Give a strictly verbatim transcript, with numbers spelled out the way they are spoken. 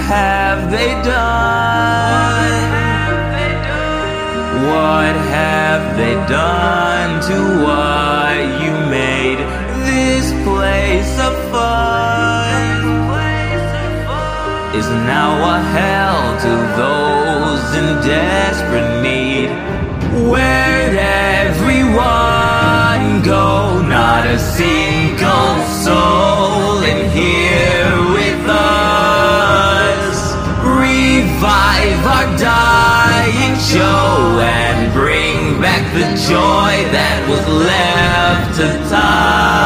have they done? What have they done to what you made this place of fun? Is now a hell to those in desperate need. Where'd everyone go? Not a single soul in here with us. Revive our dying show and bring back the joy that was left to time.